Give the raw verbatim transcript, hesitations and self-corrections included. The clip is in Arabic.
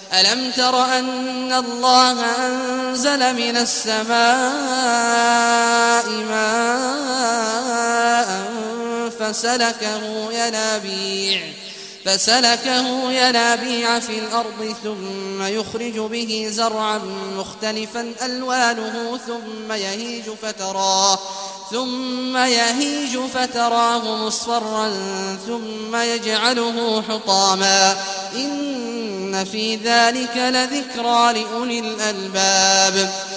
ألم تر أن الله أنزل من السماء ماء فسلكه ينابيع فسلكه ينابيع في الأرض ثم يخرج به زرعا مختلفا ألوانه ثم يهيج فتراه ثم يهيج فتراه مصفرا ثم يجعله حطاما إن في ذلك لذكرى لأولي الألباب